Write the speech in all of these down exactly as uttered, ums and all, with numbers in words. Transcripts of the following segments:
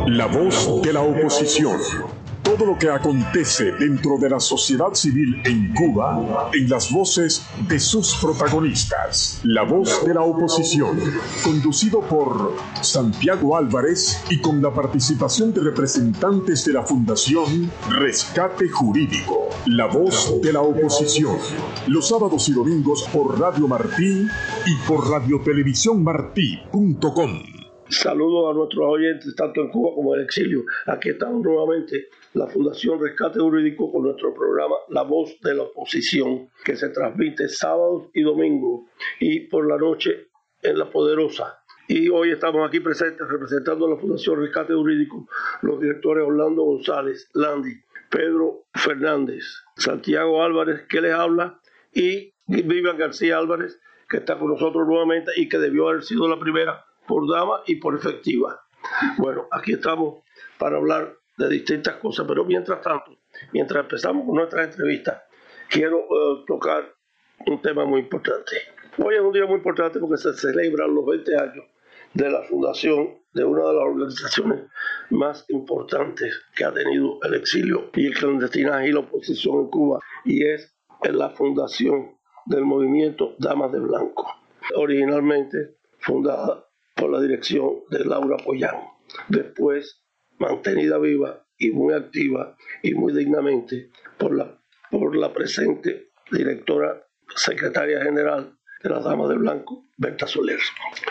La voz de la oposición. Todo lo que acontece dentro de la sociedad civil en Cuba, en las voces de sus protagonistas. La voz de la oposición, conducido por Santiago Álvarez y con la participación de representantes de la Fundación Rescate Jurídico. La voz de la oposición, los sábados y domingos por Radio Martí y por radiotelevisión martí punto com. Saludos a nuestros oyentes, tanto en Cuba como en el exilio. Aquí estamos nuevamente, la Fundación Rescate Jurídico, con nuestro programa La Voz de la Oposición, que se transmite sábados y domingos y por la noche en La Poderosa. Y hoy estamos aquí presentes representando a la Fundación Rescate Jurídico, los directores Orlando González, Landy, Pedro Fernández, Santiago Álvarez, que les habla, y Vivian García Álvarez, que está con nosotros nuevamente y que debió haber sido la primera por dama y por efectiva. Bueno, aquí estamos para hablar de distintas cosas, pero mientras tanto, mientras empezamos con nuestra entrevista, quiero uh, tocar un tema muy importante. Hoy es un día muy importante porque se celebran los veinte años de la fundación de una de las organizaciones más importantes que ha tenido el exilio y el clandestinaje y la oposición en Cuba, y es la fundación del movimiento Damas de Blanco, originalmente fundada por la dirección de Laura Pollán, después mantenida viva y muy activa y muy dignamente por la, por la presente directora secretaria general de las Damas de Blanco, Berta Soler.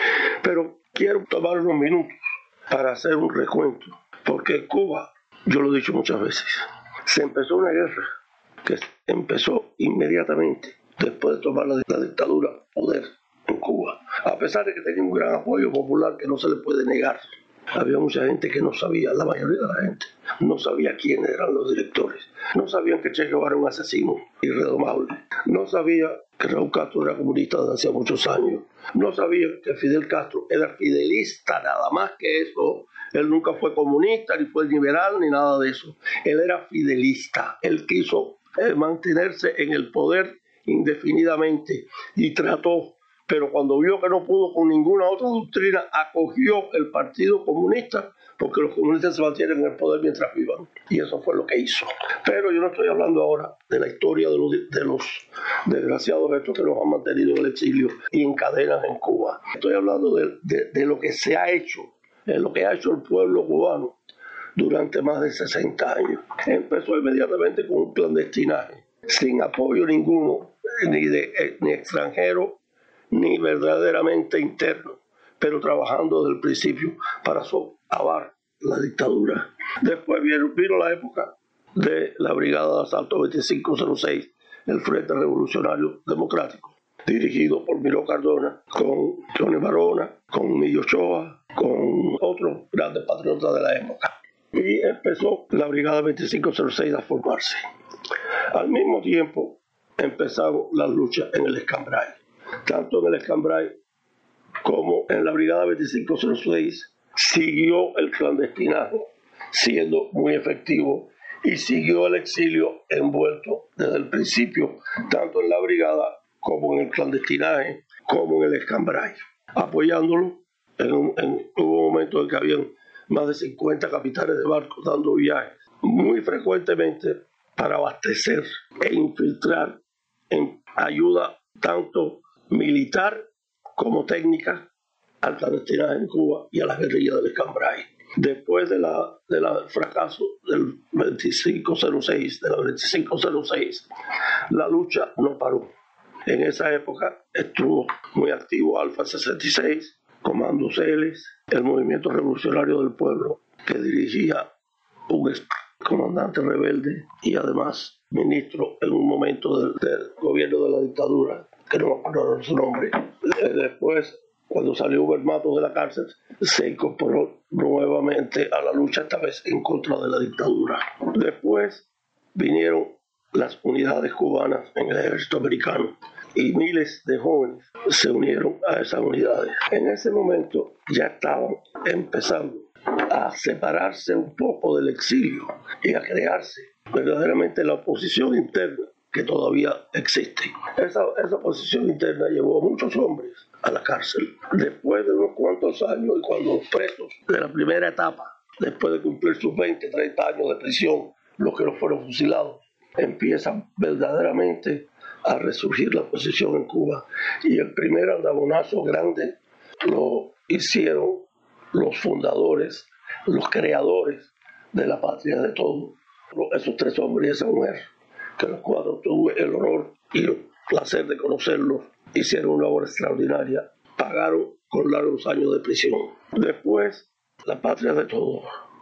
Pero quiero tomar unos minutos para hacer un recuento, porque en Cuba, yo lo he dicho muchas veces, se empezó una guerra que empezó inmediatamente después de tomar la, la dictadura poder en Cuba, a pesar de que tenía un gran apoyo popular que no se le puede negar. Había mucha gente que no sabía, la mayoría de la gente no sabía quiénes eran los directores, no sabían que Che Guevara era un asesino irredomable, no sabía que Raúl Castro era comunista desde hace muchos años, no sabía que Fidel Castro era fidelista, nada más que eso. Él nunca fue comunista, ni fue liberal, ni nada de eso. Él era fidelista, él quiso eh, mantenerse en el poder indefinidamente y trató, pero cuando vio que no pudo con ninguna otra doctrina, acogió el Partido Comunista, porque los comunistas se mantienen en el poder mientras vivan, y eso fue lo que hizo. Pero yo no estoy hablando ahora de la historia de los, de los desgraciados estos que nos han mantenido en el exilio y en cadenas en Cuba. Estoy hablando de, de, de lo que se ha hecho, de lo que ha hecho el pueblo cubano durante más de sesenta años. Empezó inmediatamente con un clandestinaje, sin apoyo ninguno, ni de ni extranjero, ni verdaderamente interno, pero trabajando desde el principio para socavar la dictadura. Después vino, vino la época de la Brigada de Asalto veinticinco cero seis, el Frente Revolucionario Democrático, dirigido por Miró Cardona, con Johnny Barona, con Millo Ochoa, con otros grandes patriotas de la época. Y empezó la Brigada veinticinco cero seis a formarse. Al mismo tiempo empezaron las luchas en el Escambray. Tanto en el Escambray como en la Brigada veinticinco cero seis siguió el clandestinaje siendo muy efectivo y siguió el exilio envuelto desde el principio, tanto en la brigada como en el clandestinaje, como en el Escambray, apoyándolo. En un, en, hubo un momento en que habían más de cincuenta capitanes de barcos dando viajes muy frecuentemente para abastecer e infiltrar en ayuda tanto militar como técnica al clandestinaje en Cuba y a las guerrillas del Escambray. Después de la, de la, del fracaso del veinticinco cero seis, de la veinticinco cero seis, la lucha no paró. En esa época estuvo muy activo Alfa sesenta y seis, Comando Celes, el Movimiento Revolucionario del Pueblo, que dirigía un ex comandante rebelde y además ministro en un momento del, del gobierno de la dictadura, que no me acuerdo su nombre. Después, cuando salió Hubert Matos de la cárcel, se incorporó nuevamente a la lucha, esta vez en contra de la dictadura. Después vinieron las unidades cubanas en el ejército americano y miles de jóvenes se unieron a esas unidades. En ese momento ya estaban empezando a separarse un poco del exilio y a crearse verdaderamente la oposición interna que todavía existe. Esa, esa oposición interna llevó a muchos hombres a la cárcel. Después de unos cuantos años y cuando los presos de la primera etapa después de cumplir sus veinte, treinta años de prisión, los que no fueron fusilados, empiezan verdaderamente a resurgir la oposición en Cuba. Y el primer andabonazo grande lo hicieron los fundadores, los creadores de la patria de todos, esos tres hombres y esa mujer, que los cuatro tuve el honor y el placer de conocerlos, hicieron una obra extraordinaria, pagaron con largos años de prisión. Después, la patria de todos,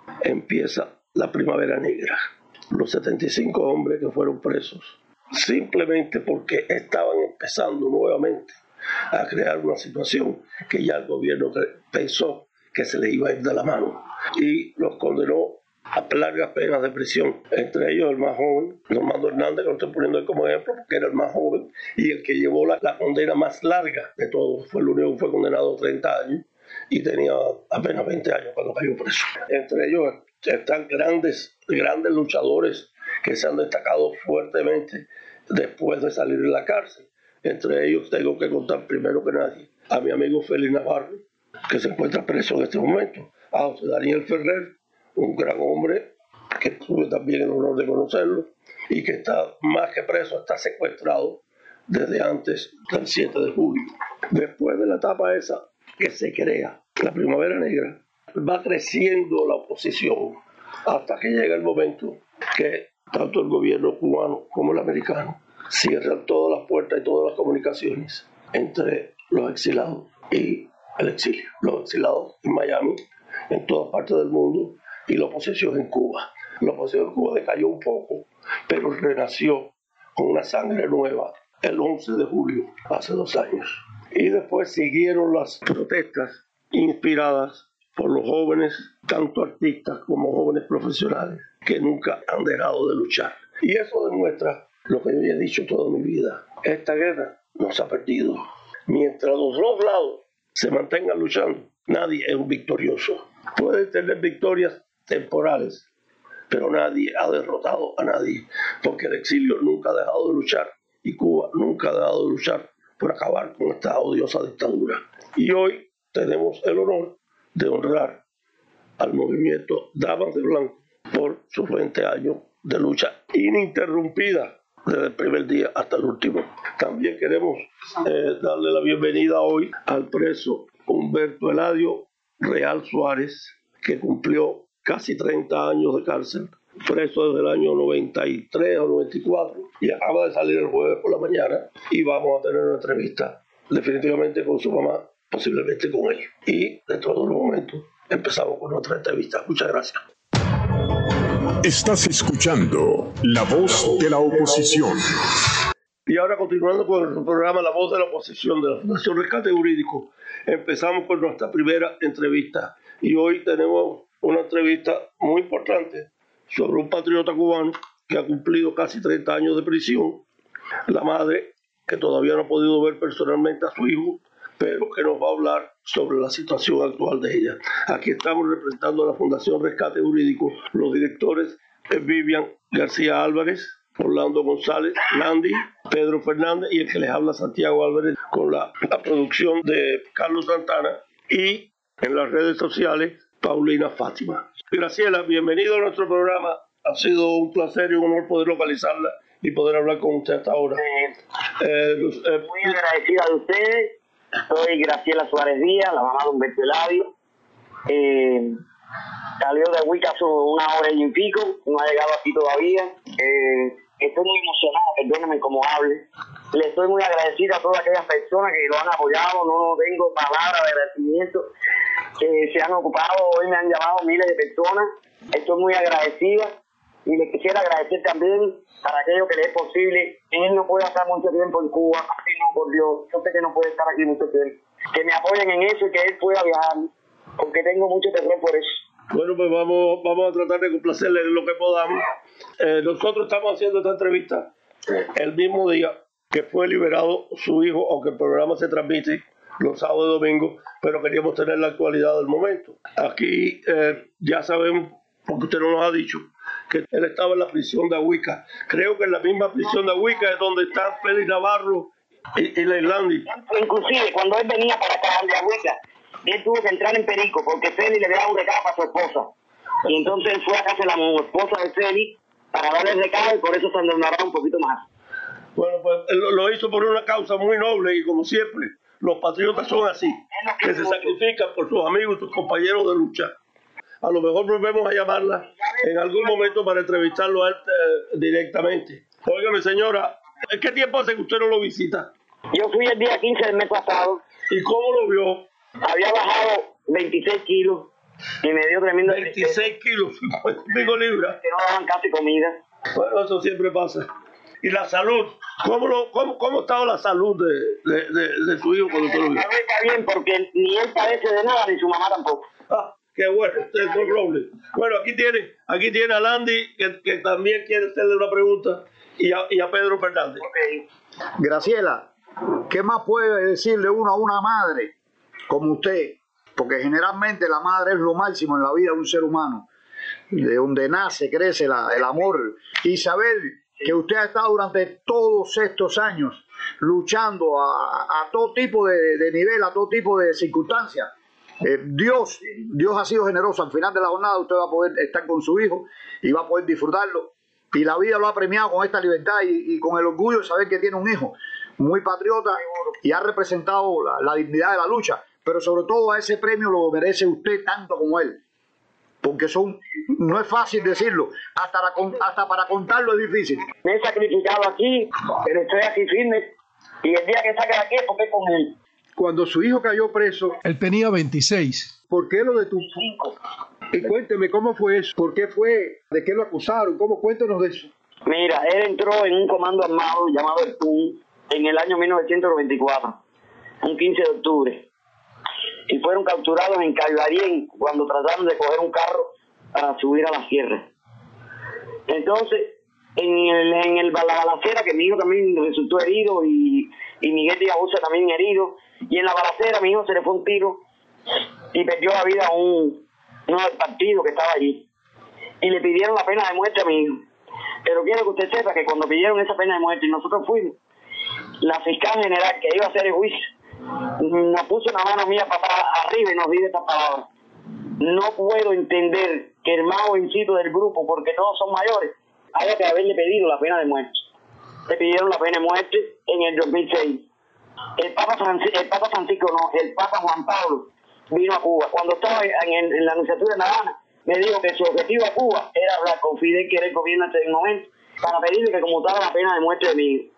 empieza la Primavera Negra. Los setenta y cinco hombres que fueron presos, simplemente porque estaban empezando nuevamente a crear una situación que ya el gobierno pensó que se le iba a ir de la mano, y los condenó a largas penas de prisión, entre ellos el más joven, Normando Hernández, que lo estoy poniendo como ejemplo porque era el más joven y el que llevó la, la condena más larga de todos. Fue el único que fue condenado a treinta años y tenía apenas veinte años cuando cayó preso. Entre ellos están grandes, grandes luchadores que se han destacado fuertemente después de salir de la cárcel. Entre ellos tengo que contar primero que nadie a mi amigo Félix Navarro, que se encuentra preso en este momento, a José Daniel Ferrer, un gran hombre que tuve también el honor de conocerlo y que está más que preso, está secuestrado desde antes del siete de julio. Después de la etapa esa que se crea, la Primavera Negra, va creciendo la oposición hasta que llega el momento que tanto el gobierno cubano como el americano cierran todas las puertas y todas las comunicaciones entre los exilados y el exilio. Los exilados en Miami, en todas partes del mundo, y la oposición en Cuba. La oposición en Cuba decayó un poco, pero renació con una sangre nueva el once de julio, hace dos años. Y después siguieron las protestas inspiradas por los jóvenes, tanto artistas como jóvenes profesionales, que nunca han dejado de luchar. Y eso demuestra lo que yo he dicho toda mi vida. Esta guerra no se ha perdido. Mientras los dos lados se mantengan luchando, nadie es un victorioso. Puede tener victorias temporales, pero nadie ha derrotado a nadie, porque el exilio nunca ha dejado de luchar y Cuba nunca ha dejado de luchar por acabar con esta odiosa dictadura. Y hoy tenemos el honor de honrar al movimiento Damas de Blanco por sus veinte años de lucha ininterrumpida desde el primer día hasta el último. También queremos eh, darle la bienvenida hoy al preso Humberto Eladio Real Suárez, que cumplió casi treinta años de cárcel, preso desde el año noventa y tres o noventa y cuatro, y acaba de salir el jueves por la mañana, y vamos a tener una entrevista definitivamente con su mamá, posiblemente con él. Y de todos los momentos empezamos con nuestra entrevista. Muchas gracias. Estás escuchando La Voz de la Oposición. Y ahora, continuando con el programa La Voz de la Oposición de la Fundación Rescate Jurídico, empezamos con nuestra primera entrevista. Y hoy tenemos una entrevista muy importante sobre un patriota cubano que ha cumplido casi treinta años de prisión, la madre que todavía no ha podido ver personalmente a su hijo, pero que nos va a hablar sobre la situación actual de ella. Aquí estamos representando a la Fundación Rescate Jurídico, los directores Vivian García Álvarez, Orlando González, Landy, Pedro Fernández y el que les habla Santiago Álvarez, con la, la producción de Carlos Santana, y en las redes sociales Paulina Fátima. Graciela, bienvenido a nuestro programa. Ha sido un placer y un honor poder localizarla y poder hablar con usted hasta ahora. Eh, eh, eh, muy agradecida de ustedes. Soy Graciela Suárez Díaz, la mamá de Humberto Eladio. Eh, salió de Huica hace una hora y pico, no ha llegado aquí todavía. Eh, estoy muy emocionada, perdónenme cómo hable. Le estoy muy agradecida a todas aquellas personas que lo han apoyado. No, no tengo palabras de agradecimiento. Que se han ocupado, hoy me han llamado miles de personas. Estoy muy agradecida y les quisiera agradecer también para aquello que le es posible. Él no puede estar mucho tiempo en Cuba, así no, por Dios, yo sé que no puede estar aquí mucho tiempo. Que me apoyen en eso y que él pueda viajar, porque tengo mucho terror por eso. Bueno, pues vamos, vamos a tratar de complacerle lo que podamos. Eh, nosotros estamos haciendo esta entrevista el mismo día que fue liberado su hijo, aunque el programa se transmite los sábados y domingos, pero queríamos tener la actualidad del momento. Aquí eh, ya sabemos, porque usted no nos ha dicho, que él estaba en la prisión de Ahuica. Creo que en la misma prisión de Ahuica es donde están Félix Navarro y, y Leilandi. Inclusive, cuando él venía para acá de Ahuica, él tuvo que entrar en Perico, porque Félix le había dado un recado a su esposa. Y entonces él fue a casa de la esposa de Félix para darle el recado y por eso se endeudará un poquito más. Bueno, pues él lo, lo hizo por una causa muy noble y como siempre, los patriotas son así, que se sacrifican por sus amigos y sus compañeros de lucha. A lo mejor volvemos a llamarla en algún momento para entrevistarlo a él eh, directamente. Óigame, señora, ¿qué tiempo hace que usted no lo visita? Yo fui el día quince del mes pasado. ¿Y cómo lo vio? Había bajado veintiséis kilos y me dio tremendo veintiséis kilos, cincuenta y pico libras. Que no daban casi comida. Bueno, eso siempre pasa. ¿Y la salud? ¿Cómo, lo, cómo, cómo estaba la salud de, de, de, de su hijo cuando usted lo vio? No está bien porque ni él padece de nada ni su mamá tampoco. Ah, qué bueno, usted es muy roble. Bueno, aquí tiene, aquí tiene a Landy que, que también quiere hacerle una pregunta y a, y a Pedro Fernández. Okay. Graciela, ¿qué más puede decirle uno a una madre como usted? Porque generalmente la madre es lo máximo en la vida de un ser humano, de donde nace, crece la, el amor. Y saber que usted ha estado durante todos estos años luchando a, a todo tipo de, de nivel, a todo tipo de circunstancias. Eh, Dios, Dios ha sido generoso. Al final de la jornada usted va a poder estar con su hijo y va a poder disfrutarlo. Y la vida lo ha premiado con esta libertad y, y con el orgullo de saber que tiene un hijo muy patriota y ha representado la, la dignidad de la lucha. Pero sobre todo a ese premio lo merece usted tanto como él. Porque son, no es fácil decirlo, hasta, la, hasta para contarlo es difícil. Me he sacrificado aquí, pero estoy aquí firme. Y el día que saque de aquí, porque con él. Cuando su hijo cayó preso, él tenía veintiséis. ¿Por qué lo detuvo? Y cuénteme, ¿cómo fue eso? ¿Por qué fue? ¿De qué lo acusaron? ¿Cómo? Cuéntenos de eso. Mira, él entró en un comando armado llamado el P U N en el año mil novecientos noventa y cuatro, un quince de octubre. Y fueron capturados en Calvarien cuando trataron de coger un carro para subir a la sierra. Entonces, en el, en el, la balacera, que mi hijo también resultó herido y, y Miguel Díaz Usa también herido, y en la balacera mi hijo se le fue un tiro y perdió la vida a un, uno del partido que estaba allí. Y le pidieron la pena de muerte a mi hijo. Pero quiero que usted sepa que cuando pidieron esa pena de muerte y nosotros fuimos, la fiscal general que iba a hacer el juicio nos puso una mano mía para arriba y nos dice estas palabras: no puedo entender que el más jovencito del grupo, porque todos son mayores, haya que haberle pedido la pena de muerte. Le pidieron la pena de muerte en el dos mil seis. El Papa, Francisco, el Papa Francisco, no, el Papa Juan Pablo vino a Cuba. Cuando estaba en, en, en la Anunciatura de La Habana, me dijo que su objetivo a Cuba era hablar con Fidel, que era el gobierno hasta el momento, para pedirle que conmutara la pena de muerte de mi hijo.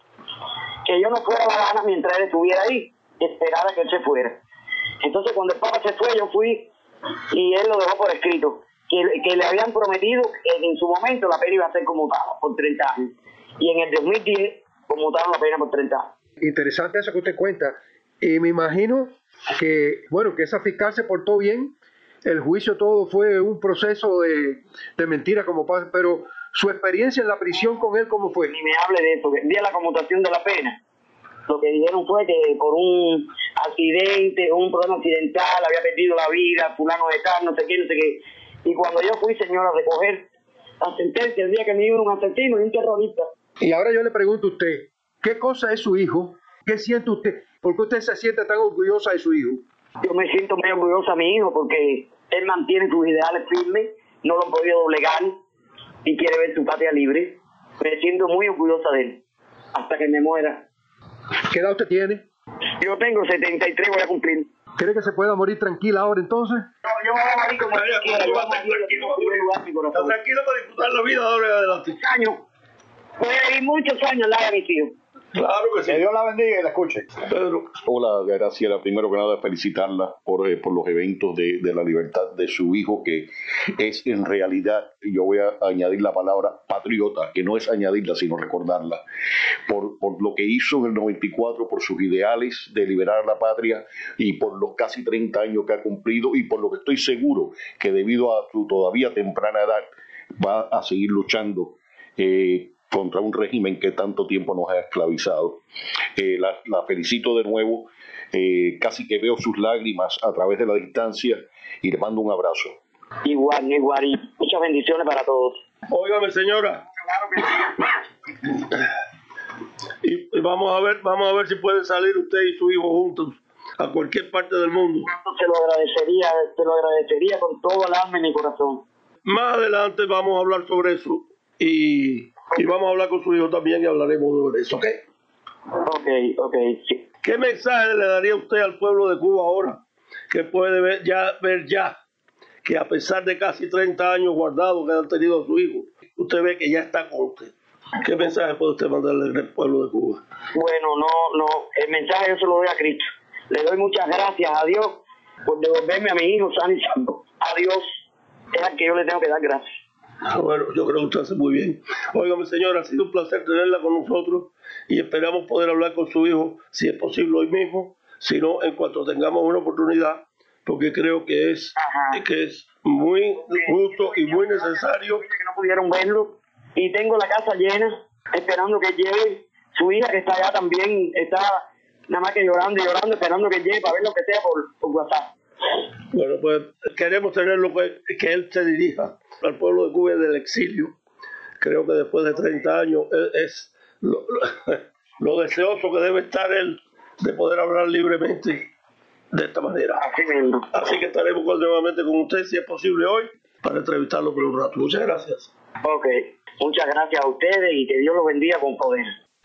Que yo no fuera a La Habana mientras él estuviera ahí, esperaba que él se fuera. Entonces cuando el Papa se fue, yo fui y él lo dejó por escrito, que, que le habían prometido que en su momento la pena iba a ser conmutada por treinta años. Y en el dos mil diez conmutaron la pena por treinta años. Interesante eso que usted cuenta. Y me imagino que, bueno, que esa fiscal se portó bien. El juicio todo fue un proceso de, de mentira, como pasa, pero su experiencia en la prisión con él, ¿cómo fue? Ni me hable de eso, que el día de la conmutación de la pena, lo que dijeron fue que por un accidente, un problema accidental, había perdido la vida, fulano de tal, no sé qué, no sé qué. Y cuando yo fui, señora, a recoger la sentencia, el día que me iba un asesino y un terrorista. Y ahora yo le pregunto a usted, ¿qué cosa es su hijo? ¿Qué siente usted? ¿Por qué usted se siente tan orgullosa de su hijo? Yo me siento muy orgullosa de mi hijo porque él mantiene sus ideales firmes, no lo han podido doblegar y quiere ver su patria libre. Me siento muy orgullosa de él, hasta que me muera. ¿Qué edad usted tiene? Yo tengo setenta y tres, voy a cumplir. ¿Cree que se pueda morir tranquila ahora entonces? No, yo voy a morir como quiera. Yo voy a morir tranquilo, tranquilo, Está tranquilo para disfrutar la vida ahora adelante. Años. Voy a vivir muchos años al lado de mis hijos. Claro que sí. Que Dios la bendiga y la escuche. Pedro. Hola, Graciela. Primero que nada, felicitarla por, eh, por los eventos de, de la libertad de su hijo, que es en realidad, yo voy a añadir la palabra patriota, que no es añadirla, sino recordarla, por, por lo que hizo en el noventa y cuatro, por sus ideales de liberar a la patria y por los casi treinta años que ha cumplido y por lo que estoy seguro que debido a su todavía temprana edad va a seguir luchando eh, contra un régimen que tanto tiempo nos ha esclavizado. Eh, la, la felicito de nuevo, eh, casi que veo sus lágrimas a través de la distancia y le mando un abrazo. Igual, igual, y muchas bendiciones para todos. Óigame, señora. Claro que sí. Y, y vamos a ver, vamos a ver si pueden salir usted y su hijo juntos a cualquier parte del mundo. Se lo agradecería, se lo agradecería con todo el alma y mi corazón. más adelante vamos a hablar sobre eso y, y vamos a hablar con su hijo también y hablaremos sobre eso, ¿ok? Ok, ok, sí. ¿Qué mensaje le daría usted al pueblo de Cuba ahora que puede ver ya, ver ya que a pesar de casi treinta años guardados que han tenido a su hijo, usted ve que ya está con usted? ¿Qué mensaje puede usted mandarle al pueblo de Cuba? Bueno, no, no, el mensaje yo se lo doy a Cristo. Le doy muchas gracias a Dios por devolverme a mi hijo sano y salvo. A Dios es al que yo le tengo que dar gracias. Bueno, yo creo que usted hace muy bien. Óigame, señora, ha sido un placer tenerla con nosotros y esperamos poder hablar con su hijo, si es posible hoy mismo, si no, en cuanto tengamos una oportunidad, porque creo que es, que es muy justo y muy necesario. Que no pudieron verlo y tengo la casa llena esperando que llegue su hija, que está allá también, está nada más que llorando y llorando, esperando que llegue para ver lo que sea por, por WhatsApp. Bueno, pues queremos tenerlo, que, que él se dirija al pueblo de Cuba del exilio. Creo que después de treinta años es, es lo, lo, lo deseoso que debe estar él de poder hablar libremente de esta manera. Así mismo. Así que estaremos nuevamente con usted, si es posible hoy, para entrevistarlo por un rato. Muchas gracias. Ok, muchas gracias a ustedes y que Dios los bendiga con poder.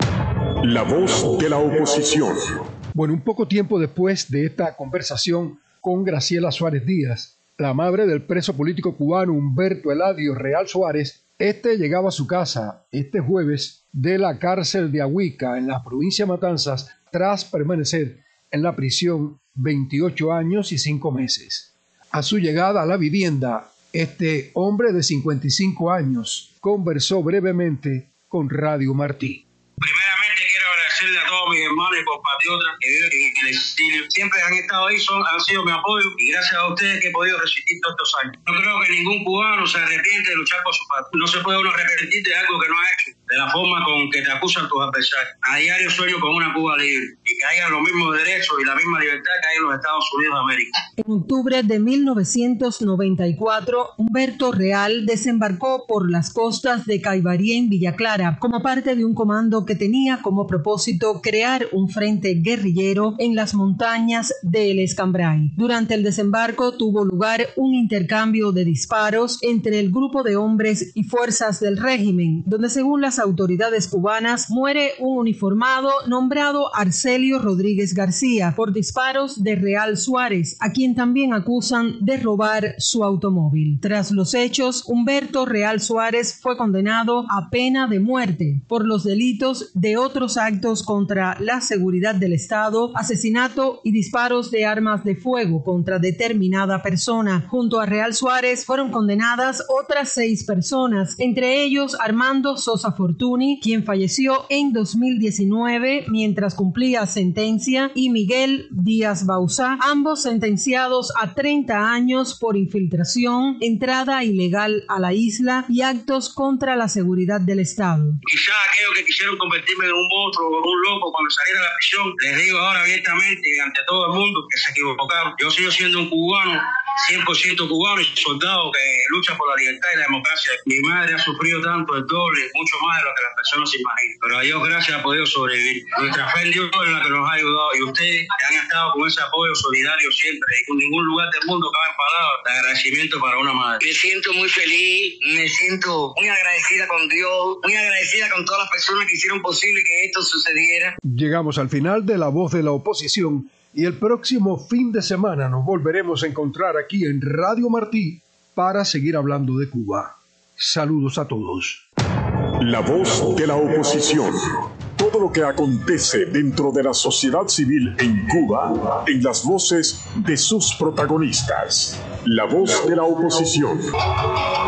La voz de la oposición. Bueno, un poco tiempo después de esta conversación con Graciela Suárez Díaz, la madre del preso político cubano Humberto Eladio Real Suárez, este llegaba a su casa este jueves de la cárcel de Ahuica, en la provincia de Matanzas, tras permanecer en la prisión veintiocho años y cinco meses. A su llegada a la vivienda, este hombre de cincuenta y cinco años conversó brevemente con Radio Martí. Primeramente quiero agradecerle a todos mis hermanos y compatriotas que viven en el exilio. Siempre han estado ahí, son, han sido mi apoyo y gracias a ustedes que he podido resistir todos estos años. Yo creo que ningún cubano se arrepiente de luchar por su patria. No se puede uno arrepentir de algo que no ha hecho, de la forma con que te acusan tus adversarios. A diario sueño con una Cuba libre y que haya los mismos derechos y la misma libertad que hay en los Estados Unidos de América. En octubre de mil novecientos noventa y cuatro, Humberto Real desembarcó por las costas de Caibarí en Villa Clara como parte de un comando que tenía como propósito crear un frente guerrillero en las montañas del Escambray. Durante el desembarco tuvo lugar un intercambio de disparos entre el grupo de hombres y fuerzas del régimen, donde según las autoridades cubanas muere un uniformado nombrado Arcelio Rodríguez García por disparos de Real Suárez, a quien también acusan de robar su automóvil. Tras los hechos, Humberto Real Suárez fue condenado a pena de muerte por los delitos de otros actos contra la seguridad del Estado, asesinato y disparos de armas de fuego contra determinada persona. Junto a Real Suárez fueron condenadas otras seis personas, entre ellos Armando Sosa Fortuny, quien falleció en dos mil diecinueve mientras cumplía sentencia, y Miguel Díaz Bauzá, ambos sentenciados a treinta años por infiltración, entrada ilegal a la isla y actos contra la seguridad del Estado. Quizás aquellos que quisieron convertirme en un monstruo o un loco cuando saliera de la prisión, les digo ahora abiertamente y ante todo el mundo que se equivocaron. Yo sigo siendo un cubano, cien por ciento cubano y soldado que lucha por la libertad y la democracia. Mi madre ha sufrido tanto, el doble, mucho más de lo que las personas se imaginan. Pero a Dios gracias ha podido sobrevivir. Nuestra fe en Dios es la que nos ha ayudado y ustedes que han estado con ese apoyo solidario siempre. En ningún lugar del mundo caben palabras de agradecimiento para una madre. Me siento muy feliz, me siento muy agradecida con Dios, muy agradecida con todas las personas que hicieron posible que esto sucediera. Llegamos al final de La Voz de la Oposición y el próximo fin de semana nos volveremos a encontrar aquí en Radio Martí para seguir hablando de Cuba. Saludos a todos. La Voz de la Oposición. Todo lo que acontece dentro de la sociedad civil en Cuba, en las voces de sus protagonistas. La Voz de la Oposición.